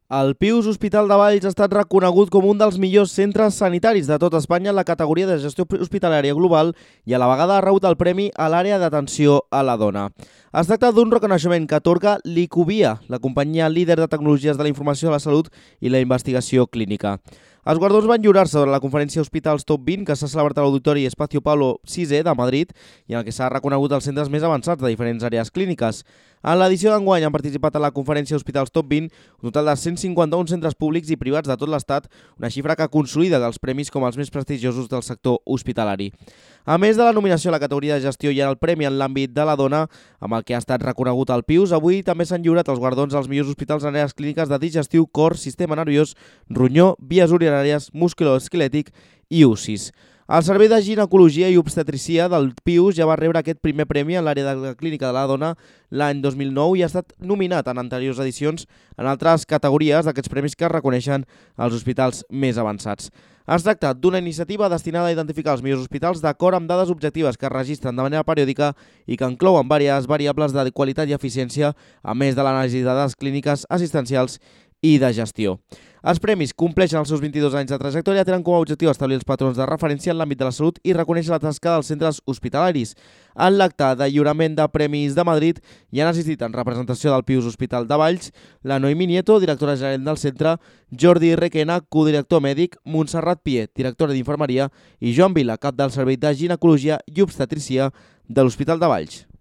El Pius Hospital de Valls ha estat reconegut com un dels millors centres sanitaris de tot Espanya en la categoria de gestió hospitalària global i a la vegada ha rebut el premi a l'àrea d'atenció a la dona. Es tracta d'un reconeixement que atorga l'IQVIA, la companyia líder de tecnologies de la informació de la salut i la investigació clínica. Els guardons van lliurar-se durant la conferència Hospitals Top 20 que s'ha celebrat a l'Auditori Espacio Pablo VI de Madrid i en el que s'ha reconegut els centres més avançats de diferents àrees clíniques. En l'edició d'enguany han participat a la conferència Hospitals Top 20 un total de 151 centres públics i privats de tot l'Estat, una xifra que consolida els premis com els més prestigiosos del sector hospitalari. A més de la nominació a la categoria de gestió i el premi en l'àmbit de la dona, amb el que ha estat reconegut el Pius, avui també s'han lliurat els guardons als millors hospitals en àrees clíniques de digestiu, cor, sistema nerviós, ronyó, vies urinàries, musculoesquelètic i UCIs. El Servei de Ginecologia i Obstetricia del Pius ja va rebre aquest primer premi en l'àrea de la clínica de la dona l'any 2009 i ha estat nominat en anteriors edicions en altres categories d'aquests premis que reconeixen els hospitals més avançats. Es tracta d'una iniciativa destinada a identificar els millors hospitals d'acord amb dades objectives que es registren de manera periòdica i que inclouen diverses variables de qualitat i eficiència, a més de l'anàlisi de dades clíniques, assistencials i de gestió. Els premis compleixen els seus 22 anys de trajectòria, tenen com a objectiu establir els patrons de referència en l'àmbit de la salut i reconèixer la tasca dels centres hospitalaris. En l'acte de lliurament de premis de Madrid hi han assistit en representació del Pius Hospital de Valls la Noemí Nieto, directora general del centre, Jordi Requena, codirector mèdic, Montserrat Piet, directora d'infermeria i Joan Vila, cap del Servei de Ginecologia i Obstetrícia de l'Hospital de Valls.